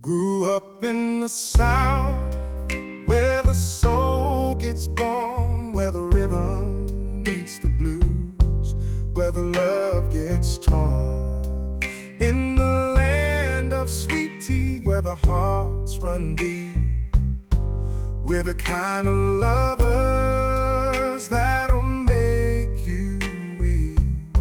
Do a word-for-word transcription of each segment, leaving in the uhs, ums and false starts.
Grew up in the South, where the soul gets born, where the rhythm meets the blues, where the love gets torn. In the land of sweet tea, where the hearts run deep, we're the kind of lovers that'll make you weep.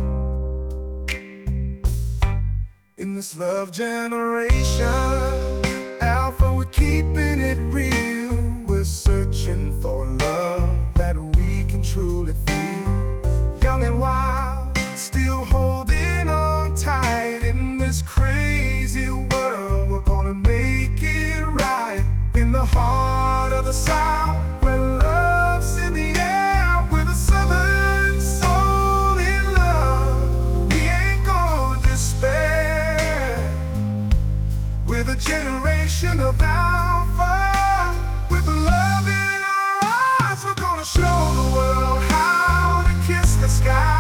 In this love generation, Alpha, we're keeping it real. We're searching for love that we can truly feel. Young and wild, still holding on tight. In this crazy world, we're gonna make it right. In the heart of the South, where love's in the air, with a Southern soul in love, we ain't gonna despair. We're the generation of Alpha, with love in our eyes. We're gonna show the world how to kiss the sky.